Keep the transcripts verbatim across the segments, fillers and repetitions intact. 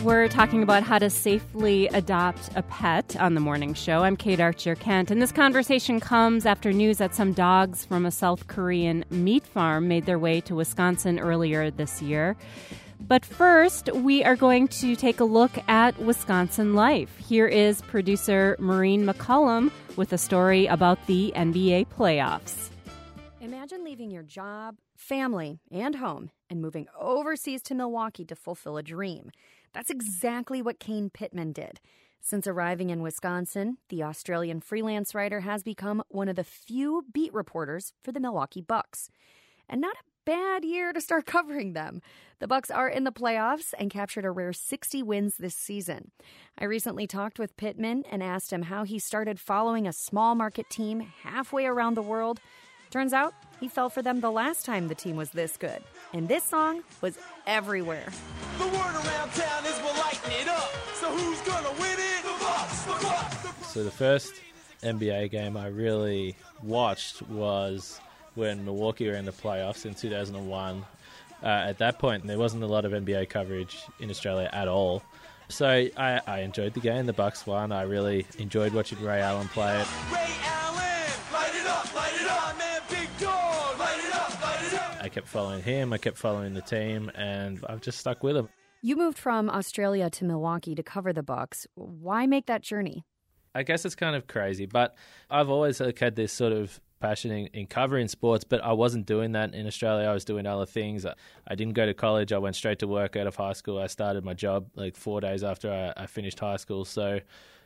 We're talking about how to safely adopt a pet on the morning show. I'm Kate Archer-Kent, and this conversation comes after news that some dogs from a South Korean meat farm made their way to Wisconsin earlier this year. But first, we are going to take a look at Wisconsin life. Here is producer Maureen McCullum with a story about the N B A playoffs. Imagine leaving your job, family, and home and moving overseas to Milwaukee to fulfill a dream. That's exactly what Kane Pittman did. Since arriving in Wisconsin, the Australian freelance writer has become one of the few beat reporters for the Milwaukee Bucks. And not a bad year to start covering them. The Bucks are in the playoffs and captured a rare sixty wins this season. I recently talked with Pittman and asked him how he started following a small market team halfway around the world. Turns out he fell for them the last time the team was this good. And this song was everywhere. The word around town is we're lighting it up. So who's gonna win it? The Bucks, the Bucks. So the first N B A game I really watched was when Milwaukee were in the playoffs in two thousand one. Uh, at that point, there wasn't a lot of N B A coverage in Australia at all. So I, I enjoyed the game. The Bucks won. I really enjoyed watching Ray Allen play it. Ray Allen, light it up, light it up, man, big dog, light it up, light it up. I kept following him. I kept following the team, and I've just stuck with him. You moved from Australia to Milwaukee to cover the Bucks. Why make that journey? I guess it's kind of crazy, but I've always like, had this sort of passion in, in covering sports, but I wasn't doing that in Australia. I was doing other things. I, I didn't go to college. I went straight to work out of high school. I started my job like four days after I, I finished high school. So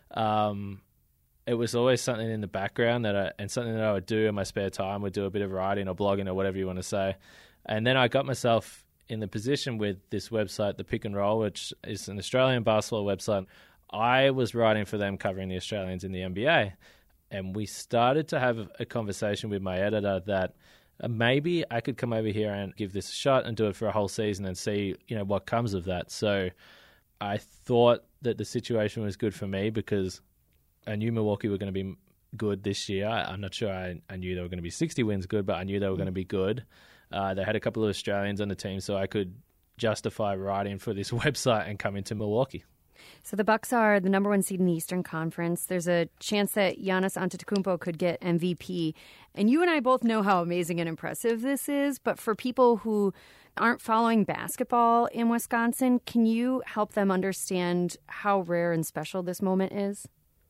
um, it was always something in the background that I, and something that I would do in my spare time, would do a bit of writing or blogging or whatever you want to say. And then I got myself in the position with this website, The Pick and Roll, which is an Australian basketball website. I was writing for them, covering the Australians in the N B A. And we started to have a conversation with my editor that uh, maybe I could come over here and give this a shot and do it for a whole season and see, you know, what comes of that. So I thought that the situation was good for me because I knew Milwaukee were going to be good this year. I'm not sure I, I knew they were going to be sixty wins good, but I knew they were going to be good. Uh, they had a couple of Australians on the team, so I could justify writing for this website and come into Milwaukee. So the Bucks are the number one seed in the Eastern Conference. There's a chance that Giannis Antetokounmpo could get M V P. And you and I both know how amazing and impressive this is. But for people who aren't following basketball in Wisconsin, can you help them understand how rare and special this moment is?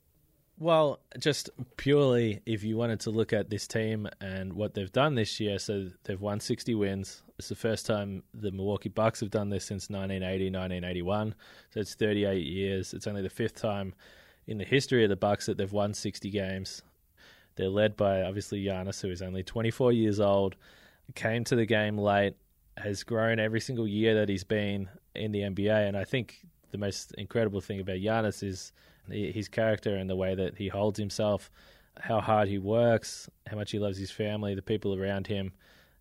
Well, just purely if you wanted to look at this team and what they've done this year, so they've won sixty wins. It's the first time the Milwaukee Bucks have done this since nineteen eighty, nineteen eighty-one. So it's thirty-eight years. It's only the fifth time in the history of the Bucks that they've won sixty games. They're led by, obviously, Giannis, who is only twenty-four years old, came to the game late, has grown every single year that he's been in the N B A. And I think the most incredible thing about Giannis is his character and the way that he holds himself, how hard he works, how much he loves his family, the people around him.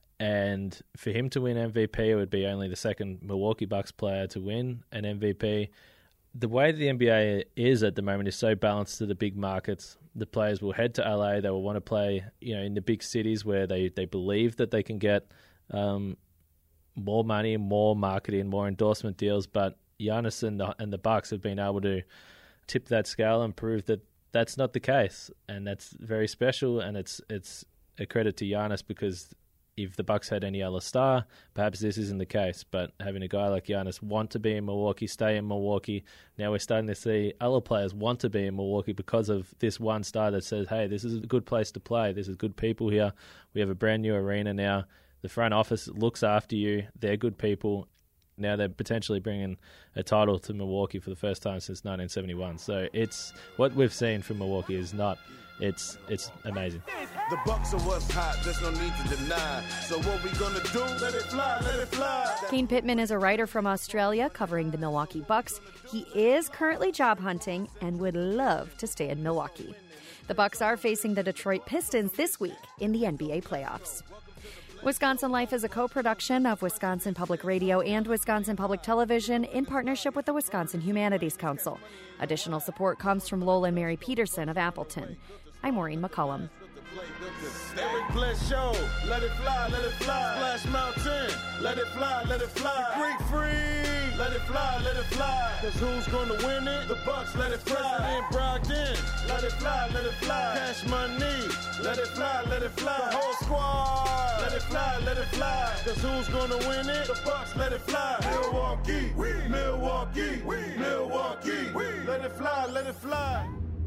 And for him to win M V P, it would be only the second Milwaukee Bucks player to win an M V P. The way the N B A is at the moment is so balanced to the big markets. The players will head to L A. They will want to play, you know, in the big cities where they, they believe that they can get um, more money, more marketing, more endorsement deals. But Giannis and the, and the Bucks have been able to tip that scale and prove that that's not the case, and that's very special. And it's it's a credit to Giannis, because if the Bucks had any other star, perhaps this isn't the case. But having a guy like Giannis want to be in Milwaukee, stay in Milwaukee, now we're starting to see other players want to be in Milwaukee because of this one star that says, hey, this is a good place to play. This is good people here. We have a brand new arena now. The front office looks after you. They're good people. Now they're potentially bringing a title to Milwaukee for the first time since nineteen seventy-one. So it's what we've seen from Milwaukee is not, it's it's amazing. The Bucks are what's hot, there's no need to deny. So what we gonna do? Let it fly, let it fly. Kane Pittman is a writer from Australia covering the Milwaukee Bucks. He is currently job hunting and would love to stay in Milwaukee. The Bucks are facing the Detroit Pistons this week in the N B A playoffs. Wisconsin Life is a co-production of Wisconsin Public Radio and Wisconsin Public Television in partnership with the Wisconsin Humanities Council. Additional support comes from Lola Mary Peterson of Appleton. I'm Maureen McCullum. Eric Bless Show, let it fly, let it fly. Splash Mountain, let it fly, let it fly. Creek Free, let it fly, let it fly. Cause who's gonna win it? The Bucks, let it fly. President Brogdon, let it fly, let it fly. Cash Money, let it fly, let it fly. The whole squad, let it fly, let it fly. Cause who's gonna win it? The Bucks, let it fly. Milwaukee, we, Milwaukee, we, Milwaukee, we. Let it fly, let it fly.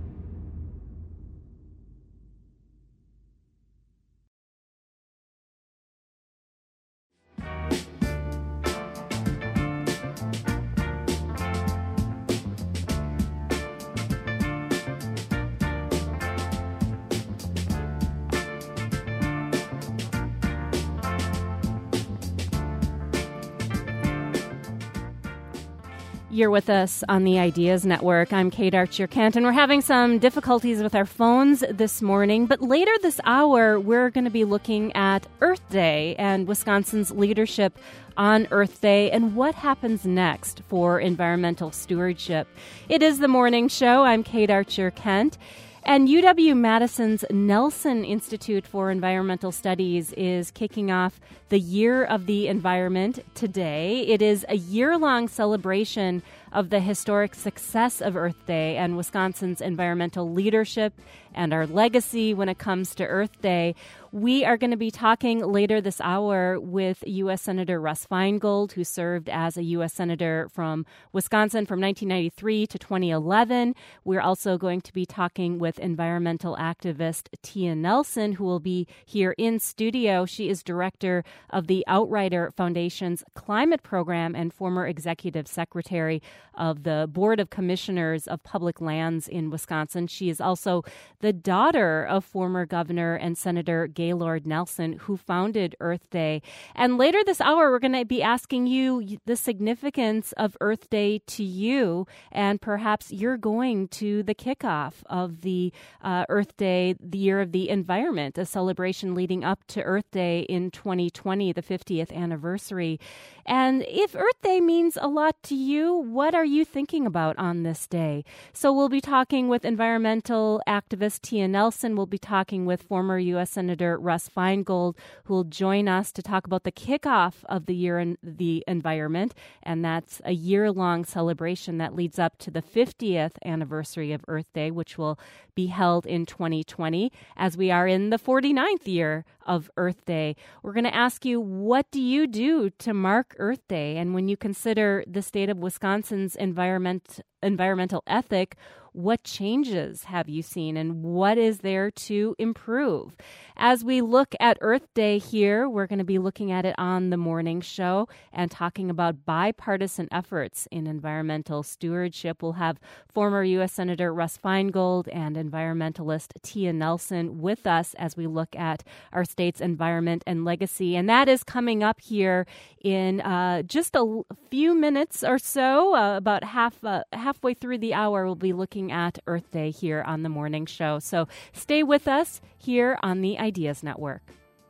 You're with us on the Ideas Network. I'm Kate Archer-Kent, and we're having some difficulties with our phones this morning. But later this hour, we're going to be looking at Earth Day and Wisconsin's leadership on Earth Day and what happens next for environmental stewardship. It is the morning show. I'm Kate Archer-Kent. And U W-Madison's Nelson Institute for Environmental Studies is kicking off the Year of the Environment today. It is a year-long celebration of the historic success of Earth Day and Wisconsin's environmental leadership and our legacy when it comes to Earth Day. We are going to be talking later this hour with U S Senator Russ Feingold, who served as a U S Senator from Wisconsin from nineteen ninety-three to twenty eleven. We're also going to be talking with environmental activist Tia Nelson, who will be here in studio. She is director of the Outrider Foundation's climate program and former executive secretary of the Board of Commissioners of Public Lands in Wisconsin. She is also the daughter of former Governor and Senator Gaylord Nelson, who founded Earth Day. And later this hour, we're going to be asking you the significance of Earth Day to you, and perhaps you're going to the kickoff of the uh, Earth Day, the Year of the Environment, a celebration leading up to Earth Day in twenty twenty, the fiftieth anniversary. And if Earth Day means a lot to you, what are you thinking about on this day? So we'll be talking with environmental activist Tia Nelson. We'll be talking with former U S Senator Russ Feingold, who will join us to talk about the kickoff of the Year in the Environment. And that's a year-long celebration that leads up to the fiftieth anniversary of Earth Day, which will be held in twenty twenty, as we are in the forty-ninth year of Earth Day. We're going to ask you, what do you do to mark Earth Day? And when you consider the state of Wisconsin's environment, environmental ethic, what changes have you seen and what is there to improve? As we look at Earth Day here, we're going to be looking at it on the morning show and talking about bipartisan efforts in environmental stewardship. We'll have former U S Senator Russ Feingold and environmentalist Tia Nelson with us as we look at our state's environment and legacy. And that is coming up here in uh, just a few minutes or so. Uh, about half uh, halfway through the hour, we'll be looking at Earth Day here on the morning show. So stay with us here on the Ideas Network.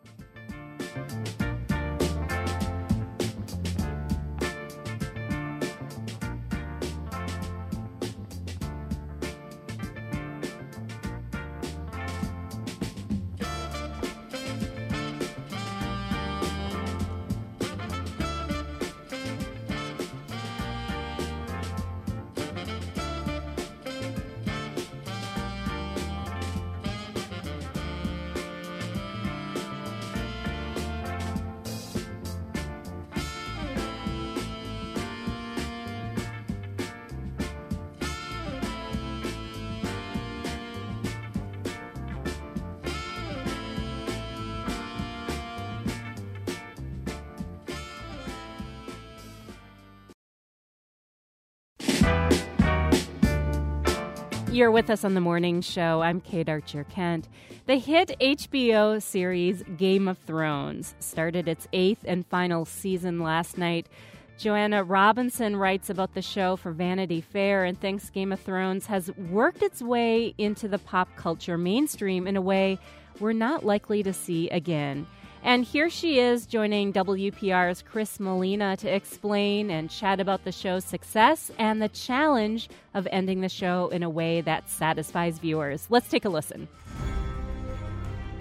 You're with us on the morning show. I'm Kate Archer-Kent. The hit H B O series Game of Thrones started its eighth and final season last night. Joanna Robinson writes about the show for Vanity Fair and thinks Game of Thrones has worked its way into the pop culture mainstream in a way we're not likely to see again. And here she is joining W P R's Chris Molina to explain and chat about the show's success and the challenge of ending the show in a way that satisfies viewers. Let's take a listen.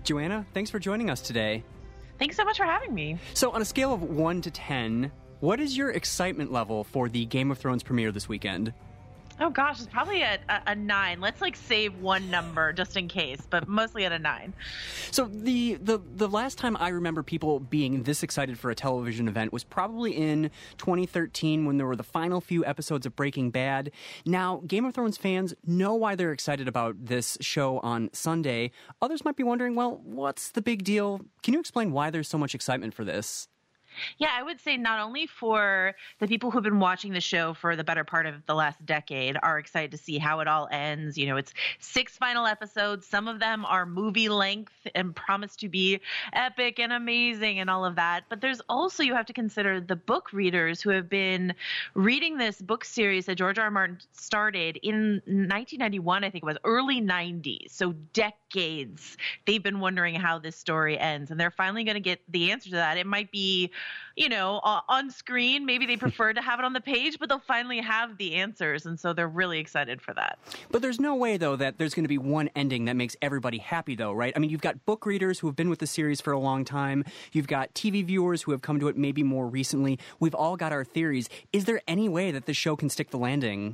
Joanna, thanks for joining us today. Thanks so much for having me. So on a scale of one to ten, what is your excitement level for the Game of Thrones premiere this weekend? Oh gosh, it's probably at a, a nine. Let's like save one number just in case, but mostly at a nine. So the, the the last time I remember people being this excited for a television event was probably in twenty thirteen when there were the final few episodes of Breaking Bad. Now, Game of Thrones fans know why they're excited about this show on Sunday. Others might be wondering, well, what's the big deal? Can you explain why there's so much excitement for this? Yeah, I would say not only for the people who've been watching the show for the better part of the last decade are excited to see how it all ends. You know, it's six final episodes. Some of them are movie length and promise to be epic and amazing and all of that. But there's also, you have to consider the book readers who have been reading this book series that George R. R. Martin started in nineteen ninety-one, I think it was, early nineties. So decades they've been wondering how this story ends. And they're finally going to get the answer to that. It might be, you know, uh, on screen. Maybe they prefer to have it on the page, but they'll finally have the answers. And so they're really excited for that. But there's no way, though, that there's going to be one ending that makes everybody happy, though, right? I mean, you've got book readers who have been with the series for a long time. You've got T V viewers who have come to it maybe more recently. We've all got our theories. Is there any way that the show can stick the landing?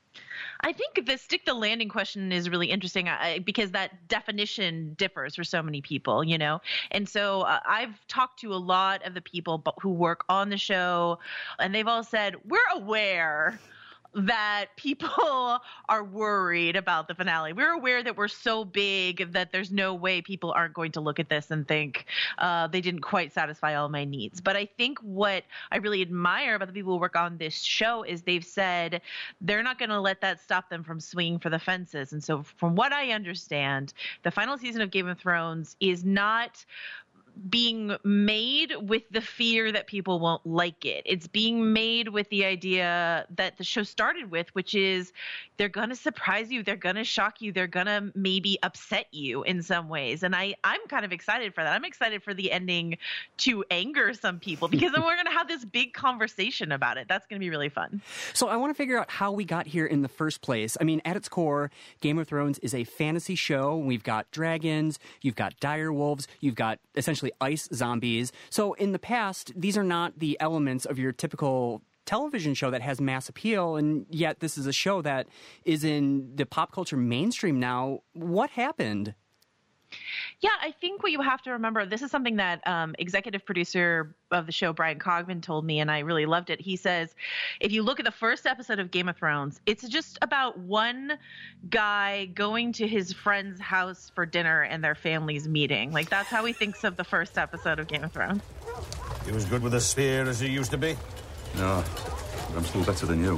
I think the stick the landing question is really interesting uh, because that definition differs for so many people, you know. And so uh, I've talked to a lot of the people who work on the show, and they've all said, we're aware that people are worried about the finale. We're aware that we're so big that there's no way people aren't going to look at this and think uh, they didn't quite satisfy all my needs. But I think what I really admire about the people who work on this show is they've said they're not going to let that stop them from swinging for the fences. And so from what I understand, the final season of Game of Thrones is not being made with the fear that people won't like it. It's being made with the idea that the show started with, which is they're going to surprise you. They're going to shock you. They're going to maybe upset you in some ways. And I, I'm kind of excited for that. I'm excited for the ending to anger some people because then we're going to have this big conversation about it. That's going to be really fun. So I want to figure out how we got here in the first place. I mean, at its core, Game of Thrones is a fantasy show. We've got dragons, you've got dire wolves, you've got essentially ice zombies. So in the past, these are not the elements of your typical television show that has mass appeal, and yet this is a show that is in the pop culture mainstream now. What happened? Yeah, I think what you have to remember, this is something that um, executive producer of the show, Brian Cogman, told me, and I really loved it. He says, if you look at the first episode of Game of Thrones, it's just about one guy going to his friend's house for dinner and their families meeting. Like, that's how he thinks of the first episode of Game of Thrones. He was good with a spear as he used to be. No, but I'm still better than you.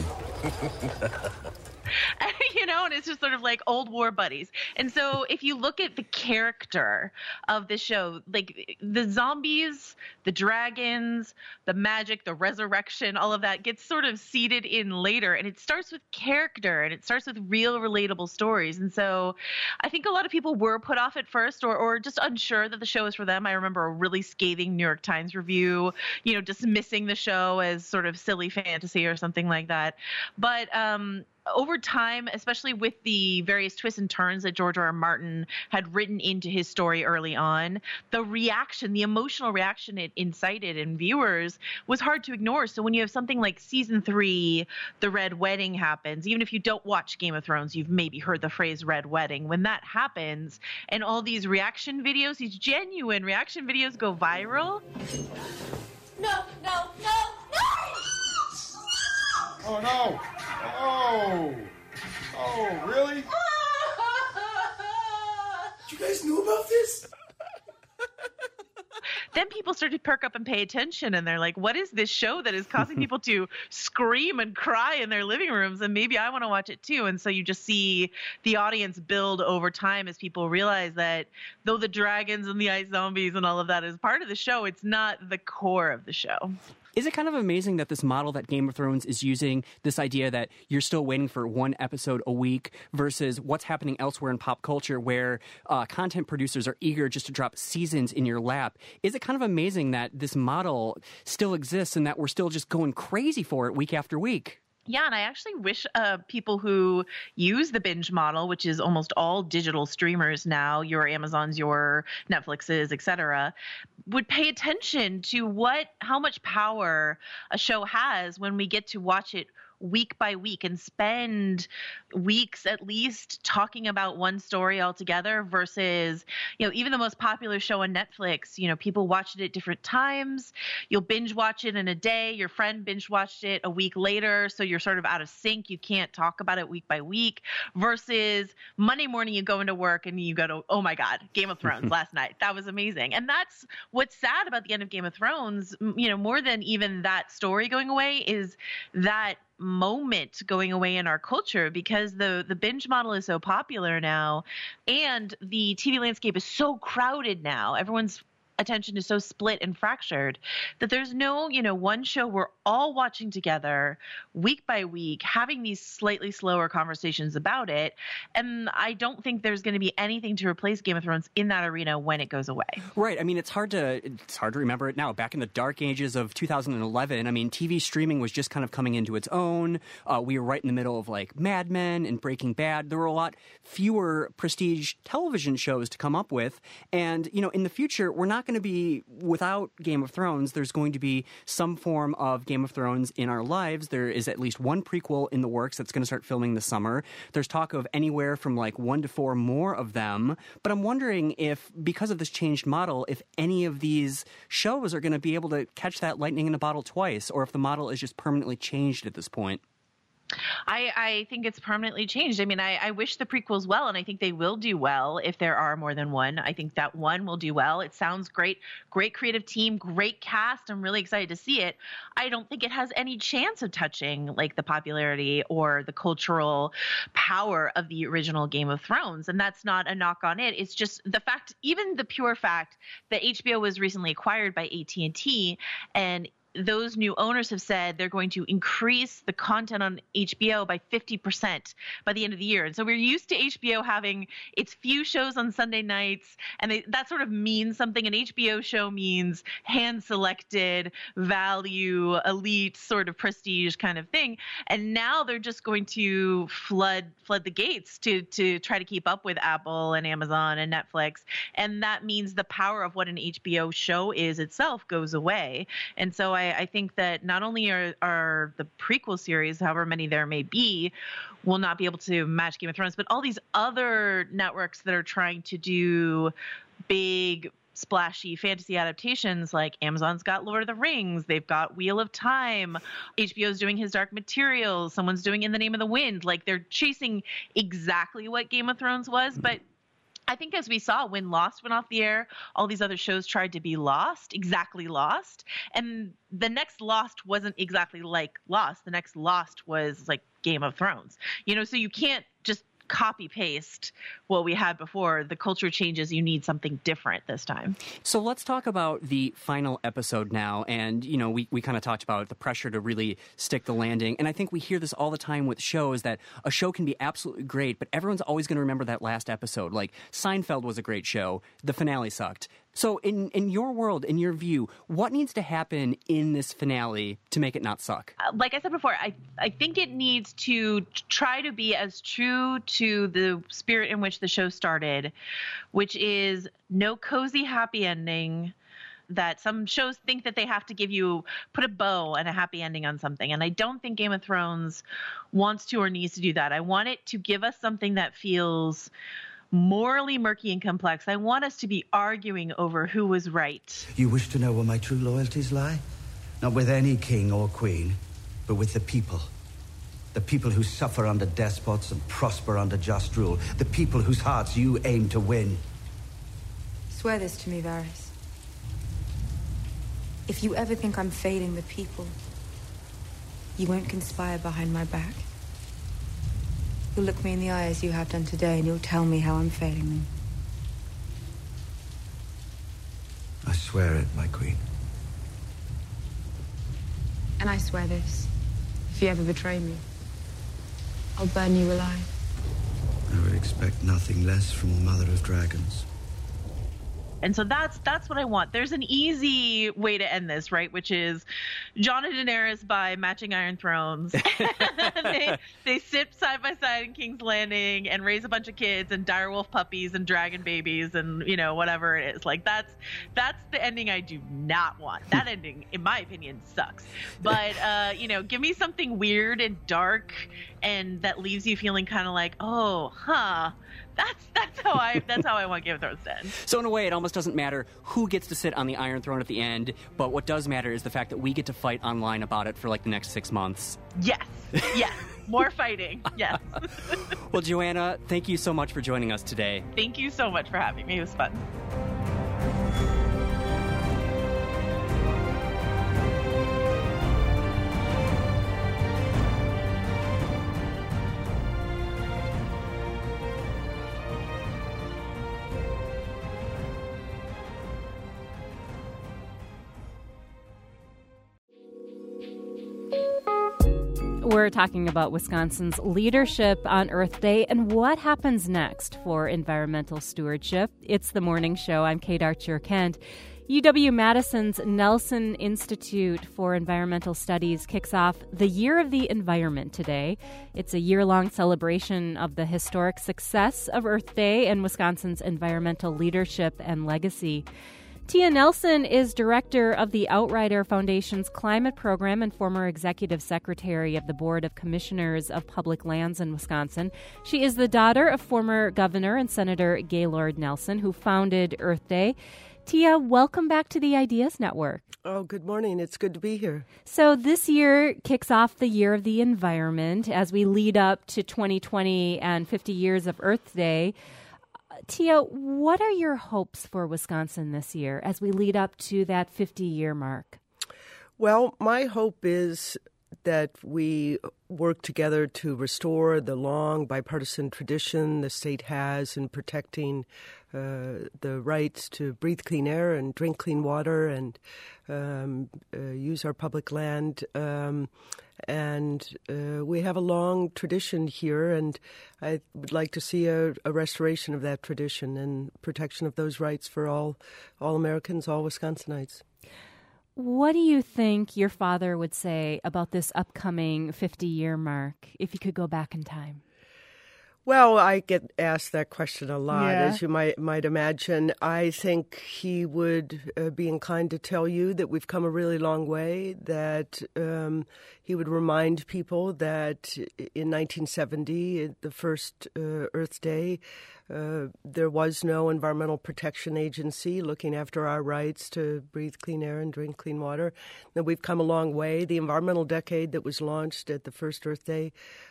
You know, and it's just sort of like old war buddies. And so if you look at the character of the show, like the zombies, the dragons, the magic, the resurrection, all of that gets sort of seeded in later. And it starts with character and it starts with real relatable stories. And so I think a lot of people were put off at first or, or just unsure that the show is for them. I remember a really scathing New York Times review, you know, dismissing the show as sort of silly fantasy or something like that. But, um, over time, especially with the various twists and turns that George R. R. Martin had written into his story early on, the reaction, the emotional reaction it incited in viewers was hard to ignore. So when you have something like season three, the Red Wedding happens, even if you don't watch Game of Thrones, you've maybe heard the phrase Red Wedding. When that happens and all these reaction videos, these genuine reaction videos go viral. No, no, no, no! Oh, no. Oh. Oh, really? You guys knew about this? Then people start to perk up and pay attention, and they're like, what is this show that is causing people to scream and cry in their living rooms? And maybe I want to watch it too. And so you just see the audience build over time as people realize that though the dragons and the ice zombies and all of that is part of the show, it's not the core of the show. Is it kind of amazing that this model that Game of Thrones is using, this idea that you're still waiting for one episode a week versus what's happening elsewhere in pop culture where uh, content producers are eager just to drop seasons in your lap? Is it kind of amazing that this model still exists and that we're still just going crazy for it week after week? Yeah, and I actually wish uh, people who use the binge model, which is almost all digital streamers now, your Amazons, your Netflixes, et cetera, would pay attention to what, how much power a show has when we get to watch it week by week and spend weeks at least talking about one story altogether versus, you know, even the most popular show on Netflix, you know, people watch it at different times. You'll binge watch it in a day. Your friend binge watched it a week later. So you're sort of out of sync. You can't talk about it week by week versus Monday morning, you go into work and you go to, oh my God, Game of Thrones last night. That was amazing. And that's what's sad about the end of Game of Thrones, you know, more than even that story going away is that moment going away in our culture because the the binge model is so popular now and the T V landscape is so crowded now. Everyone's attention is so split and fractured that there's no, you know, one show we're all watching together week by week, having these slightly slower conversations about it. And I don't think there's going to be anything to replace Game of Thrones in that arena when it goes away. Right. I mean, it's hard to it's hard to remember it now. Back in the dark ages of two thousand eleven, I mean, T V streaming was just kind of coming into its own. Uh, we were right in the middle of like Mad Men and Breaking Bad. There were a lot fewer prestige television shows to come up with. And, you know, in the future, we're not going to be without Game of Thrones. There's going to be some form of Game of Thrones in our lives. There is at least one prequel in the works that's going to start filming this summer. There's talk of anywhere from like one to four more of them. But I'm wondering if, because of this changed model, if any of these shows are going to be able to catch that lightning in a bottle twice, or if the model is just permanently changed at this point. I, I think it's permanently changed. I mean, I, I wish the prequels well, and I think they will do well if there are more than one. I think that one will do well. It sounds great. Great creative team, great cast. I'm really excited to see it. I don't think it has any chance of touching like the popularity or the cultural power of the original Game of Thrones. And that's not a knock on it. It's just the fact, even the pure fact that H B O was recently acquired by A T and T, and those new owners have said they're going to increase the content on H B O by fifty percent by the end of the year. And so we're used to H B O having its few shows on Sunday nights, and they, that sort of means something. An H B O show means hand-selected, value, elite, sort of prestige kind of thing. And now they're just going to flood flood the gates to to try to keep up with Apple and Amazon and Netflix. And that means the power of what an H B O show is itself goes away. And so I I think that not only are, are the prequel series, however many there may be, will not be able to match Game of Thrones, but all these other networks that are trying to do big, splashy fantasy adaptations, like Amazon's got Lord of the Rings, they've got Wheel of Time, H B O's doing his Dark Materials, someone's doing In the Name of the Wind. Like, they're chasing exactly what Game of Thrones was, but I think as we saw when Lost went off the air, all these other shows tried to be Lost, exactly Lost. And the next Lost wasn't exactly like Lost. The next Lost was like Game of Thrones. You know, so you can't just copy paste what we had before. The culture changes. You need something different this time. So let's talk about the final episode now. And, you know, we, we kind of talked about the pressure to really stick the landing. And I think we hear this all the time with shows, that a show can be absolutely great, but everyone's always going to remember that last episode. Like Seinfeld was a great show. The finale sucked. So in, in your world, in your view, what needs to happen in this finale to make it not suck? Uh, like I said before, I, I think it needs to try to be as true to the spirit in which the show started, which is no cozy happy ending. That some shows think that they have to give you, put a bow and a happy ending on something. And I don't think Game of Thrones wants to or needs to do that. I want it to give us something that feels morally murky and complex. I want us to be arguing over who was right. You wish to know where my true loyalties lie? Not with any king or queen, but with the people. The people who suffer under despots and prosper under just rule. The people whose hearts you aim to win. Swear this to me, Varys. If you ever think I'm failing the people, you won't conspire behind my back. You'll look me in the eye as you have done today, and you'll tell me how I'm failing them. I swear it, my queen. And I swear this. If you ever betray me, I'll burn you alive. I would expect nothing less from a mother of dragons. And so that's that's what I want. There's an easy way to end this, right? Which is Jon and Daenerys by Matching Iron Thrones. they, they sit side by side in King's Landing and raise a bunch of kids and direwolf puppies and dragon babies and, you know, whatever it is. Like, that's that's the ending I do not want. That ending, in my opinion, sucks. But, uh, you know, give me something weird and dark and that leaves you feeling kind of like, oh, huh. That's that's how I that's how I want Game of Thrones to end. So in a way, it almost doesn't matter who gets to sit on the Iron Throne at the end, but what does matter is the fact that we get to fight online about it for like the next six months. Yes, yes, more fighting. Yes. Well, Joanna, thank you so much for joining us today. Thank you so much for having me. It was fun. We're talking about Wisconsin's leadership on Earth Day and what happens next for environmental stewardship. It's the morning show. I'm Kate Archer-Kent. U W-Madison's Nelson Institute for Environmental Studies kicks off the Year of the Environment today. It's a year-long celebration of the historic success of Earth Day and Wisconsin's environmental leadership and legacy. Tia Nelson is director of the Outrider Foundation's climate program and former executive secretary of the Board of Commissioners of Public Lands in Wisconsin. She is the daughter of former Governor and Senator Gaylord Nelson, who founded Earth Day. Tia, welcome back to the Ideas Network. Oh, good morning. It's good to be here. So this year kicks off the Year of the Environment as we lead up to twenty twenty and fifty years of Earth Day. Tia, what are your hopes for Wisconsin this year as we lead up to that fifty-year mark? Well, my hope is that we work together to restore the long bipartisan tradition the state has in protecting uh, the rights to breathe clean air and drink clean water and um, uh, use our public land. Um, and uh, we have a long tradition here, and I would like to see a, a restoration of that tradition and protection of those rights for all, all Americans, all Wisconsinites. What do you think your father would say about this upcoming fifty-year mark if you could go back in time? Well, I get asked that question a lot, Yeah. as you might might imagine. I think he would uh, be inclined to tell you that we've come a really long way, that um, he would remind people that in nineteen seventy, the first uh, Earth Day, uh, there was no environmental protection agency looking after our rights to breathe clean air and drink clean water. That we've come a long way. The environmental decade that was launched at the first Earth Day,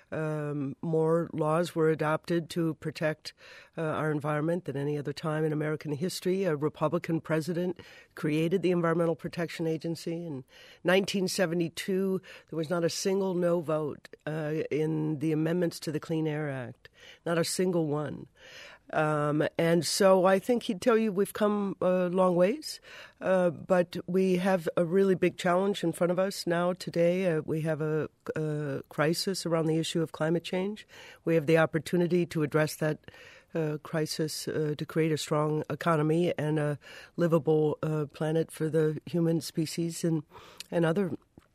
Um, more laws were adopted to protect uh, our environment than any other time in American history. A Republican president created the Environmental Protection Agency. In nineteen seventy-two, there was not a single no vote uh, in the amendments to the Clean Air Act, not a single one. Um, and so I think he'd tell you we've come a long ways, uh, but we have a really big challenge in front of us now today. Uh, we have a, a crisis around the issue of climate change. We have the opportunity to address that uh, crisis uh, to create a strong economy and a livable uh, planet for the human species and, and other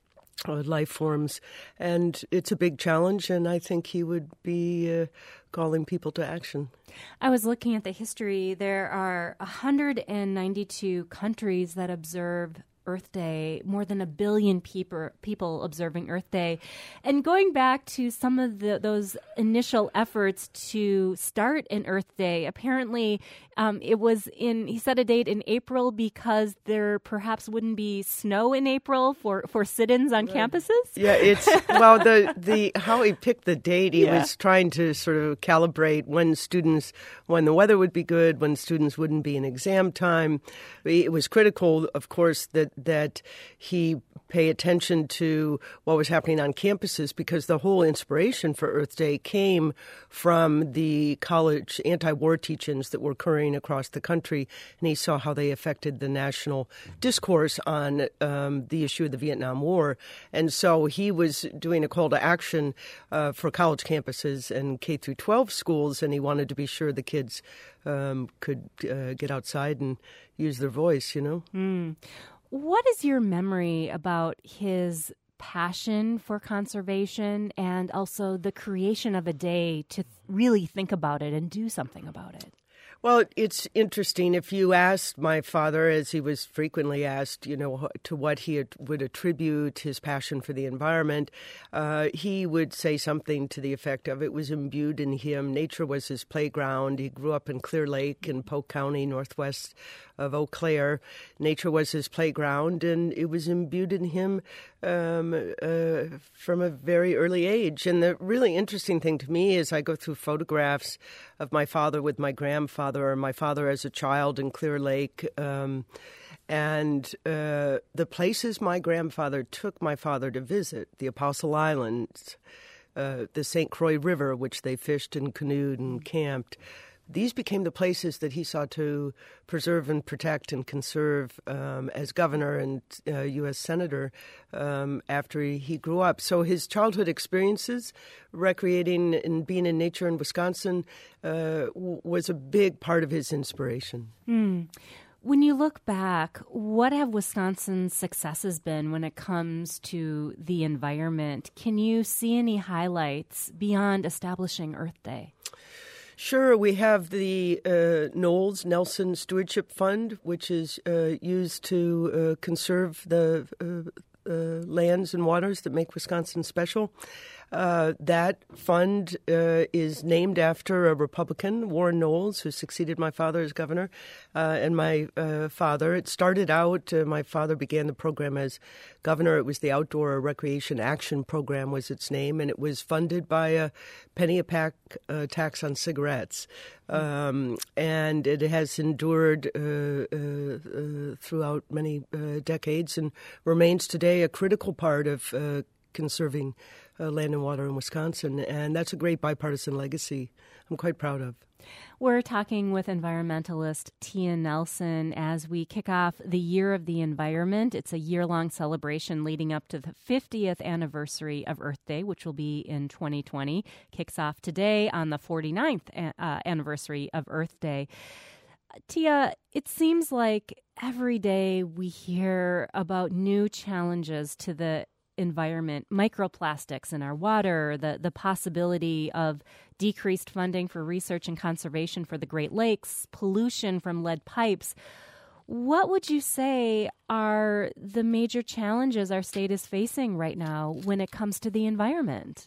Uh, life forms. And it's a big challenge, and I think he would be uh, calling people to action. I was looking at the history. There are one hundred ninety-two countries that observe Earth Day, more than a billion people people observing Earth Day. And going back to some of the, those initial efforts to start an Earth Day, apparently um, it was in, he set a date in April because there perhaps wouldn't be snow in April for, for sit-ins on campuses? Yeah, it's, well, the, the how he picked the date, he Yeah. was trying to sort of calibrate when students, when the weather would be good, when students wouldn't be in exam time. It was critical, of course, that that he pay attention to what was happening on campuses, because the whole inspiration for Earth Day came from the college anti-war teach-ins that were occurring across the country, and he saw how they affected the national discourse on um, the issue of the Vietnam War. And so he was doing a call to action uh, for college campuses and K through twelve schools, and he wanted to be sure the kids um, could uh, get outside and use their voice, you know. Mm. What is your memory about his passion for conservation and also the creation of a day to really think about it and do something about it? Well, it's interesting. If you asked my father, as he was frequently asked, you know, to what he would attribute his passion for the environment, uh, he would say something to the effect of it was imbued in him. Nature was his playground. He grew up in Clear Lake in Polk County, northwest of Eau Claire. Nature was his playground, and it was imbued in him um, uh, from a very early age. And the really interesting thing to me is I go through photographs of my father with my grandfather, or my father as a child in Clear Lake, um, and uh, the places my grandfather took my father to visit, the Apostle Islands, uh, the Saint Croix River, which they fished and canoed and camped. These became the places that he sought to preserve and protect and conserve um, as governor and uh, U S senator um, after he, he grew up. So his childhood experiences, recreating and being in nature in Wisconsin, uh, w- was a big part of his inspiration. Mm. When you look back, what have Wisconsin's successes been when it comes to the environment? Can you see any highlights beyond establishing Earth Day? Sure. We have the uh, Knowles Nelson Stewardship Fund, which is uh, used to uh, conserve the uh, uh, lands and waters that make Wisconsin special. Uh, that fund uh, is named after a Republican, Warren Knowles, who succeeded my father as governor, uh, and my uh, father. It started out, uh, my father began the program as governor. It was the Outdoor Recreation Action Program was its name, and it was funded by a penny a pack uh, tax on cigarettes. Um, and it has endured uh, uh, uh, throughout many uh, decades and remains today a critical part of uh, conserving Uh, land and water in Wisconsin, and that's a great bipartisan legacy I'm quite proud of. We're talking with environmentalist Tia Nelson as we kick off the Year of the Environment. It's a year-long celebration leading up to the fiftieth anniversary of Earth Day, which will be in twenty twenty. Kicks off today on the forty-ninth uh, anniversary of Earth Day. Tia, it seems like every day we hear about new challenges to the environment, microplastics in our water, the, the possibility of decreased funding for research and conservation for the Great Lakes, pollution from lead pipes. What would you say are the major challenges our state is facing right now when it comes to the environment?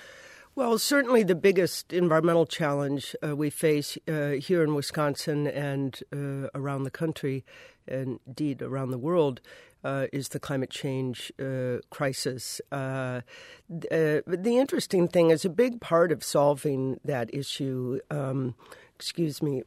Well, certainly the biggest environmental challenge uh, we face uh, here in Wisconsin and uh, around the country, and indeed around the world, uh, is the climate change uh, crisis. Uh, uh, the interesting thing is a big part of solving that issue, um, excuse me,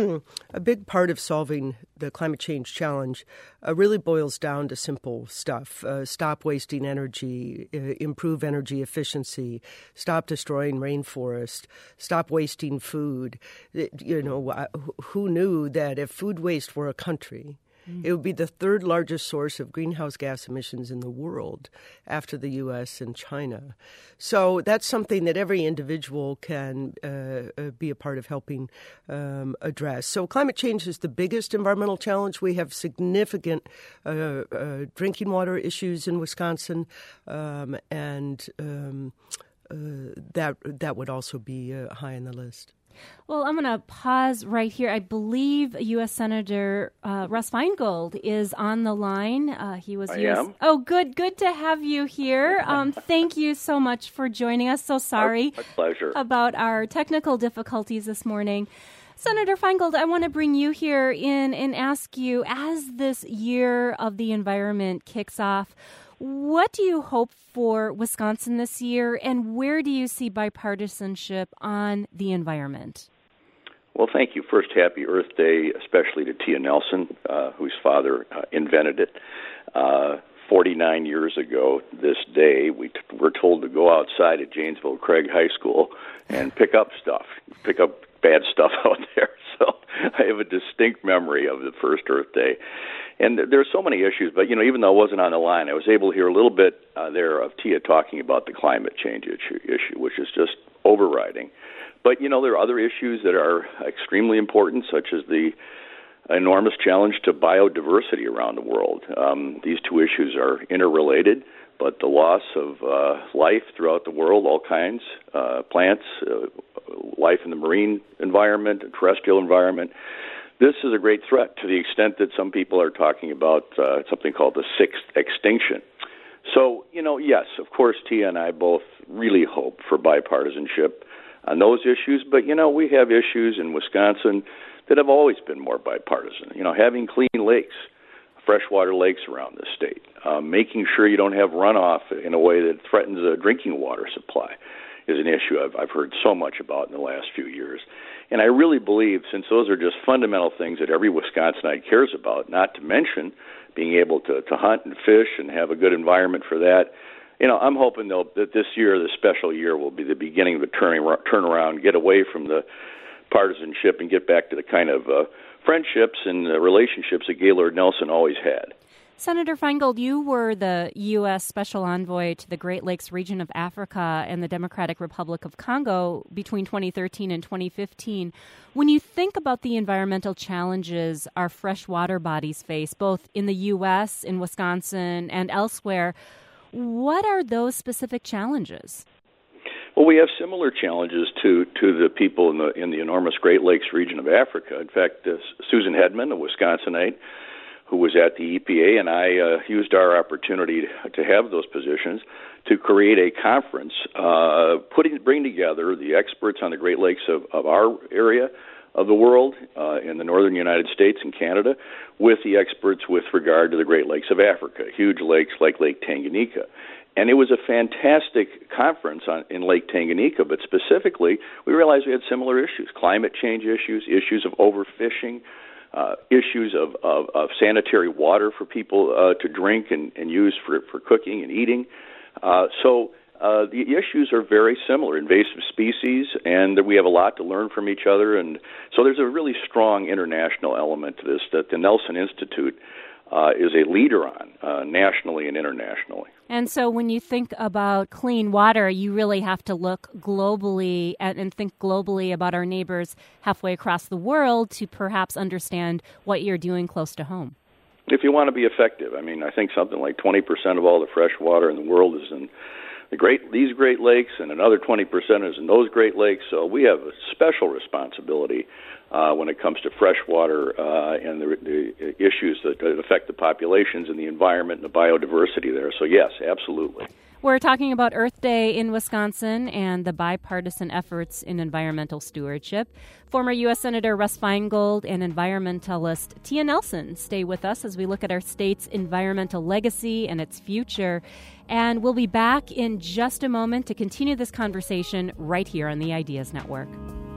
a big part of solving the climate change challenge uh, really boils down to simple stuff. Uh, stop wasting energy, uh, improve energy efficiency, stop destroying rainforest, stop wasting food. It, you know, who knew that if food waste were a country, it would be the third largest source of greenhouse gas emissions in the world after the U S and China. So that's something that every individual can uh, be a part of helping um, address. So climate change is the biggest environmental challenge. We have significant uh, uh, drinking water issues in Wisconsin, um, and um, uh, that that would also be uh, high on the list. Well, I'm going to pause right here. I believe U S Senator uh, Russ Feingold is on the line. Uh, he was I U S am. Oh, good. Good to have you here. Um, thank you so much for joining us. So sorry My pleasure. about our technical difficulties this morning. Senator Feingold, I want to bring you here in and ask you, as this year of the environment kicks off, what do you hope for Wisconsin this year, and where do you see bipartisanship on the environment? Well, thank you. First, happy Earth Day, especially to Tia Nelson, uh, whose father uh, invented it. Uh, forty-nine years ago this day, we t- were told to go outside at Janesville Craig High School and pick up stuff, pick up bad stuff out there. So I have a distinct memory of the first Earth Day. And there's so many issues, but, you know, even though I wasn't on the line, I was able to hear a little bit uh, there of Tia talking about the climate change issue, issue, which is just overriding. But, you know, there are other issues that are extremely important, such as the an enormous challenge to biodiversity around the world. Um, these two issues are interrelated, but the loss of uh, life throughout the world, all kinds, uh, plants, uh, life in the marine environment, the terrestrial environment, this is a great threat to the extent that some people are talking about uh, something called the sixth extinction. So, you know, yes, of course, Tia and I both really hope for bipartisanship on those issues, but, you know, we have issues in Wisconsin that have always been more bipartisan. You know, having clean lakes, freshwater lakes around the state, uh, making sure you don't have runoff in a way that threatens a drinking water supply is an issue I've, I've heard so much about in the last few years. And I really believe, since those are just fundamental things that every Wisconsinite cares about, not to mention being able to, to hunt and fish and have a good environment for that, you know, I'm hoping they'll, that this year, this special year, will be the beginning of a turning turnaround, get away from the partisanship and get back to the kind of uh, friendships and uh, relationships that Gaylord Nelson always had. Senator Feingold, you were the U S Special Envoy to the Great Lakes region of Africa and the Democratic Republic of Congo between twenty thirteen and twenty fifteen. When you think about the environmental challenges our freshwater bodies face, both in the U S, in Wisconsin, and elsewhere, what are those specific challenges? Well, we have similar challenges to, to the people in the in the enormous Great Lakes region of Africa. In fact, uh, Susan Hedman, a Wisconsinite, who was at the E P A, and I uh, used our opportunity to have those positions to create a conference, uh, putting bring together the experts on the Great Lakes of, of our area of the world, uh, in the northern United States and Canada, with the experts with regard to the Great Lakes of Africa, huge lakes like Lake Tanganyika. And it was a fantastic conference on, in Lake Tanganyika, but specifically, we realized we had similar issues, climate change issues, issues of overfishing, Uh, issues of, of, of sanitary water for people uh, to drink and, and use for, for cooking and eating. Uh, so uh, the issues are very similar, invasive species, and that we have a lot to learn from each other. And so there's a really strong international element to this that the Nelson Institute uh, is a leader on, uh, nationally and internationally. And so when you think about clean water, you really have to look globally and, and think globally about our neighbors halfway across the world to perhaps understand what you're doing close to home. If you want to be effective, I mean, I think something like twenty percent of all the fresh water in the world is in the great these Great Lakes, and another twenty percent is in those Great Lakes. So we have a special responsibility uh, when it comes to fresh water uh, and the, the issues that affect the populations and the environment and the biodiversity there. So yes, absolutely. We're talking about Earth Day in Wisconsin and the bipartisan efforts in environmental stewardship. Former U S Senator Russ Feingold and environmentalist Tia Nelson stay with us as we look at our state's environmental legacy and its future. And we'll be back in just a moment to continue this conversation right here on the Ideas Network.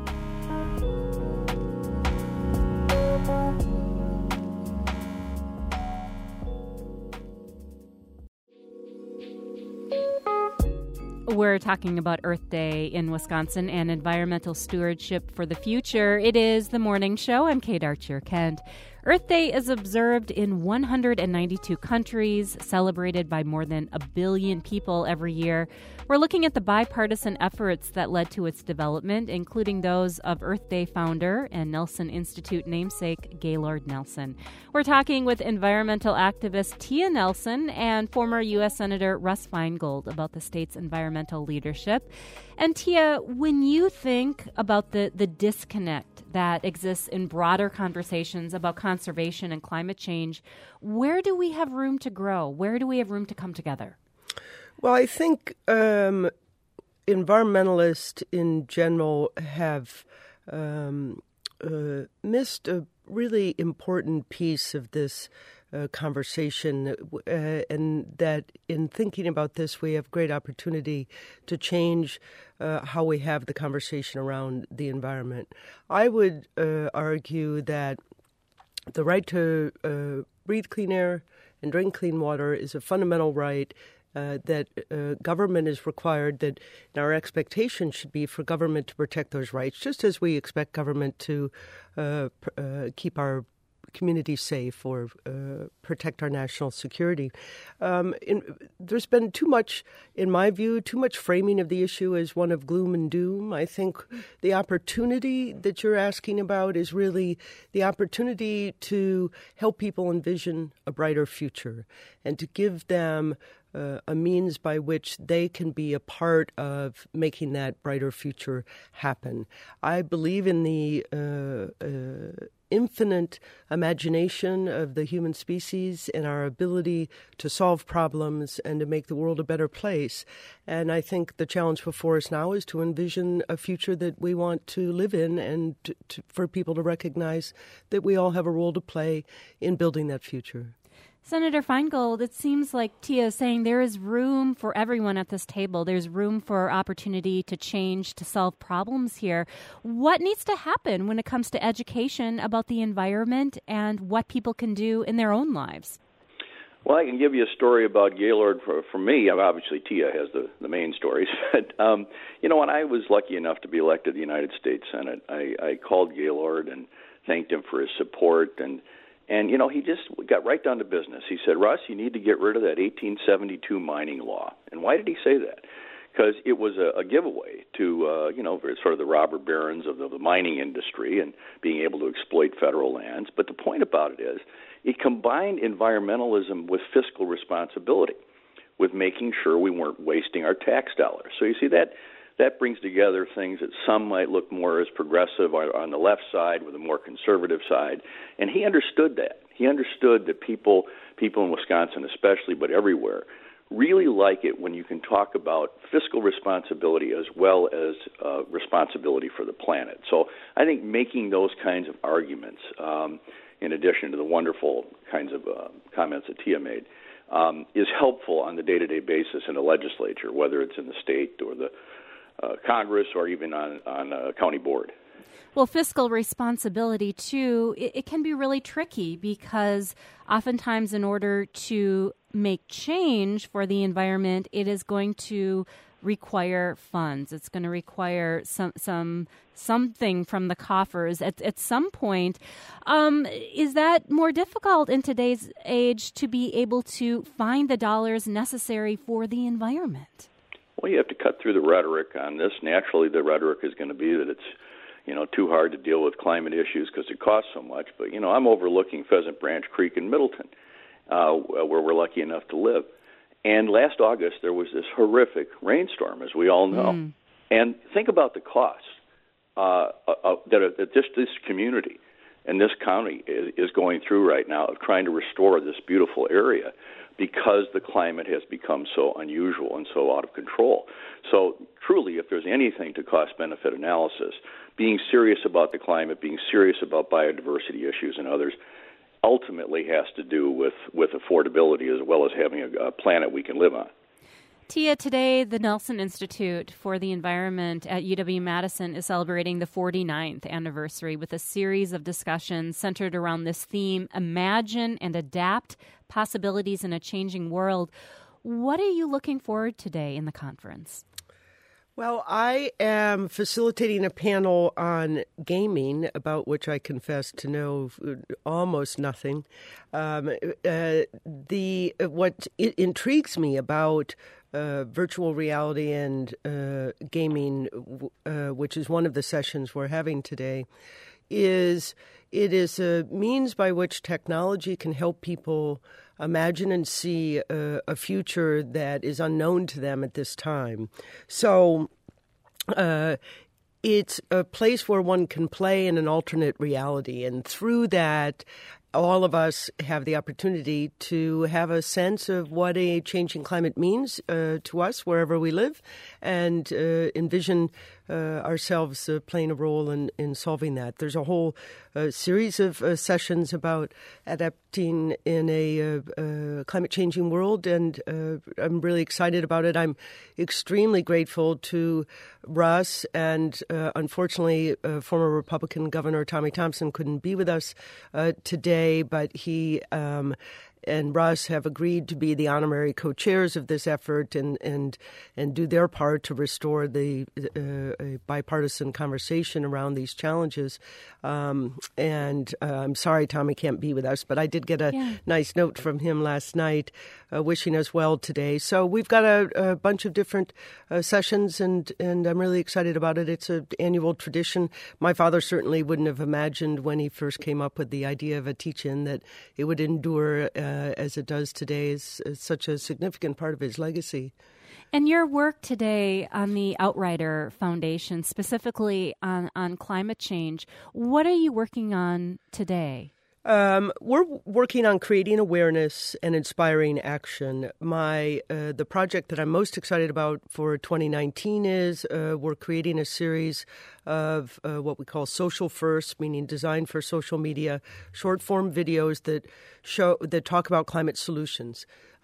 We're talking about Earth Day in Wisconsin and environmental stewardship for the future. It is The Morning Show. I'm Kate Archer-Kent. Earth Day is observed in one hundred ninety-two countries, celebrated by more than a billion people every year. We're looking at the bipartisan efforts that led to its development, including those of Earth Day founder and Nelson Institute namesake Gaylord Nelson. We're talking with environmental activist Tia Nelson and former U S Senator Russ Feingold about the state's environmental leadership. And Tia, when you think about the, the disconnect that exists in broader conversations about conservation and climate change, where do we have room to grow? Where do we have room to come together? Well, I think um, environmentalists in general have um, uh, missed a really important piece of this uh, conversation, uh, and that in thinking about this, we have great opportunity to change uh, how we have the conversation around the environment. I would uh, argue that the right to uh, breathe clean air and drink clean water is a fundamental right. Uh, that uh, government is required, that our expectation should be for government to protect those rights, just as we expect government to uh, pr- uh, keep our communities safe or uh, protect our national security. Um, in, there's been too much, in my view, too much framing of the issue as one of gloom and doom. I think the opportunity that you're asking about is really the opportunity to help people envision a brighter future and to give them Uh, a means by which they can be a part of making that brighter future happen. I believe in the uh, uh, infinite imagination of the human species and our ability to solve problems and to make the world a better place. And I think the challenge before us now is to envision a future that we want to live in and to, to, for people to recognize that we all have a role to play in building that future. Senator Feingold, it seems like Tia is saying there is room for everyone at this table. There's room for opportunity to change, to solve problems here. What needs to happen when it comes to education about the environment and what people can do in their own lives? Well, I can give you a story about Gaylord for, for me. Obviously, Tia has the, the main stories. But, um, you know, when I was lucky enough to be elected to the United States Senate, I, I called Gaylord and thanked him for his support. And And, you know, he just got right down to business. He said, Russ, you need to get rid of that eighteen seventy-two mining law. And why did he say that? Because it was a, a giveaway to, uh, you know, sort of the robber barons of the, the mining industry and being able to exploit federal lands. But the point about it is it combined environmentalism with fiscal responsibility, with making sure we weren't wasting our tax dollars. So you see that that brings together things that some might look more as progressive on the left side with a more conservative side. And he understood that. He understood that people, people in Wisconsin especially, but everywhere, really like it when you can talk about fiscal responsibility as well as uh, responsibility for the planet. So I think making those kinds of arguments, um, in addition to the wonderful kinds of uh, comments that Tia made, um, is helpful on the day-to-day basis in the legislature, whether it's in the state or the Uh, Congress or even on, on a county board. Well, fiscal responsibility, too, it, it can be really tricky because oftentimes in order to make change for the environment, it is going to require funds. It's going to require some some something from the coffers at, at some point. Um, is that more difficult in today's age to be able to find the dollars necessary for the environment? Well, you have to cut through the rhetoric on this. Naturally, the rhetoric is going to be that it's, you know, too hard to deal with climate issues because it costs so much. But, you know, I'm overlooking Pheasant Branch Creek in Middleton, uh, where we're lucky enough to live. And last August, there was this horrific rainstorm, as we all know. Mm. And think about the costs uh, uh, that, are, that just this community and this county is, is going through right now of trying to restore this beautiful area, because the climate has become so unusual and so out of control. So truly, if there's anything to cost-benefit analysis, being serious about the climate, being serious about biodiversity issues and others, ultimately has to do with, with affordability as well as having a, a planet we can live on. Tia, today the Nelson Institute for the Environment at U W-Madison is celebrating the forty-ninth anniversary with a series of discussions centered around this theme, Imagine and Adapt, Possibilities in a Changing World. What are you looking forward to today in the conference? Well, I am facilitating a panel on gaming, about which I confess to know almost nothing. Um, uh, the what it intrigues me about uh, virtual reality and uh, gaming, uh, which is one of the sessions we're having today, is it is a means by which technology can help people imagine and see a, a future that is unknown to them at this time. So uh, it's a place where one can play in an alternate reality, and through that, all of us have the opportunity to have a sense of what a changing climate means uh, to us wherever we live, and uh, envision uh, ourselves uh, playing a role in, in solving that. There's a whole uh, series of uh, sessions about adapting in a uh, uh, climate-changing world, and uh, I'm really excited about it. I'm extremely grateful to Russ, and uh, unfortunately, uh, former Republican Governor Tommy Thompson couldn't be with us uh, today, but he um, and Russ have agreed to be the honorary co-chairs of this effort and and, and do their part to restore the uh, a bipartisan conversation around these challenges. Um, and uh, I'm sorry Tommy can't be with us, but I did get a yeah. nice note from him last night uh, wishing us well today. So we've got a, a bunch of different uh, sessions, and, and I'm really excited about it. It's an annual tradition. My father certainly wouldn't have imagined when he first came up with the idea of a teach-in that it would endure uh, as it does today. Is, is such a significant part of his legacy. And your work today on the Outrider Foundation, specifically on, on climate change, what are you working on today? Um, we're working on creating awareness and inspiring action. My uh, the project that I'm most excited about for twenty nineteen is uh, we're creating a series of uh, what we call social first, meaning designed for social media, short form videos that show that talk about climate solutions,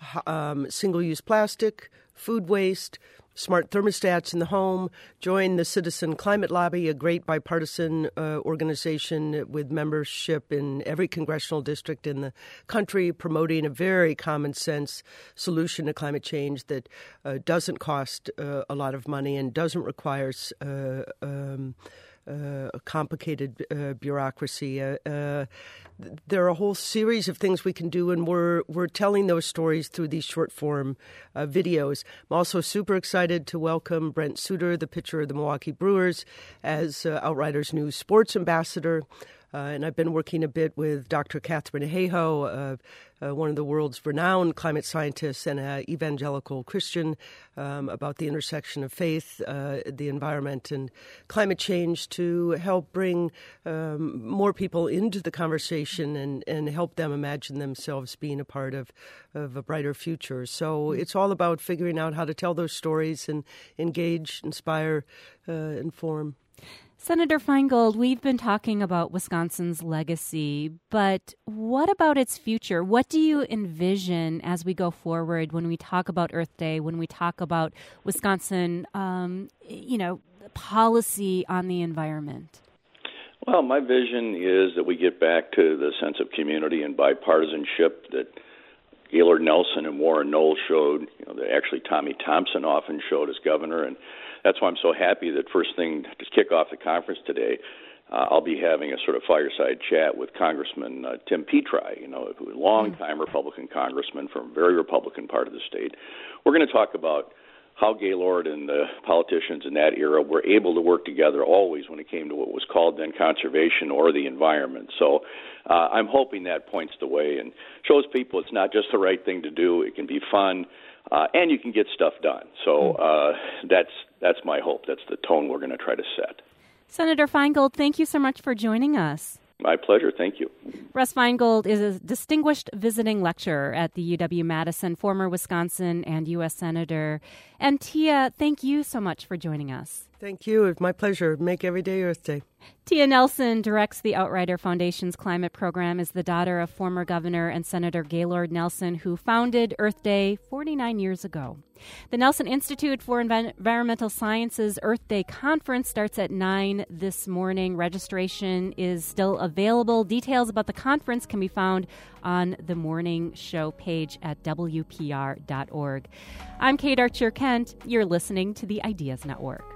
um, single-use plastic, food waste, smart thermostats in the home. Join the Citizen Climate Lobby, a great bipartisan uh, organization with membership in every congressional district in the country, promoting a very common sense solution to climate change that uh, doesn't cost uh, a lot of money and doesn't require uh, um, Uh, a complicated uh, bureaucracy. Uh, uh, there are a whole series of things we can do, and we're we're telling those stories through these short form uh, videos. I'm also super excited to welcome Brent Suter, the pitcher of the Milwaukee Brewers, as uh, Outrider's new sports ambassador. Uh, and I've been working a bit with Doctor Catherine Hayhoe, uh, uh, one of the world's renowned climate scientists and an evangelical Christian, um, about the intersection of faith, uh, the environment, and climate change to help bring um, more people into the conversation and, and help them imagine themselves being a part of, of a brighter future. So it's all about figuring out how to tell those stories and engage, inspire, uh, inform. Senator Feingold, we've been talking about Wisconsin's legacy, but what about its future? What do you envision as we go forward when we talk about Earth Day, when we talk about Wisconsin, um, you know, policy on the environment? Well, my vision is that we get back to the sense of community and bipartisanship that Gaylord Nelson and Warren Knowles showed, you know, that actually Tommy Thompson often showed as governor. And that's why I'm so happy that first thing to kick off the conference today, uh, I'll be having a sort of fireside chat with Congressman uh, Tim Petri, you know, who is a long-time Republican congressman from a very Republican part of the state. We're going to talk about how Gaylord and the politicians in that era were able to work together always when it came to what was called then conservation or the environment. So uh, I'm hoping that points the way and shows people it's not just the right thing to do. It can be fun, uh, and you can get stuff done. So uh, that's that's my hope. That's the tone we're going to try to set. Senator Feingold, thank you so much for joining us. My pleasure. Thank you. Russ Feingold is a distinguished visiting lecturer at the U W-Madison, former Wisconsin and U S Senator. And Tia, thank you so much for joining us. Thank you. It's my pleasure. Make every day Earth Day. Tia Nelson directs the Outrider Foundation's climate program, is the daughter of former Governor and Senator Gaylord Nelson, who founded Earth Day forty-nine years ago. The Nelson Institute for Environmental Sciences Earth Day Conference starts at nine this morning. Registration is still available. Details about the conference can be found on the morning show page at W P R dot org. I'm Kate Archer Kent. You're listening to the Ideas Network.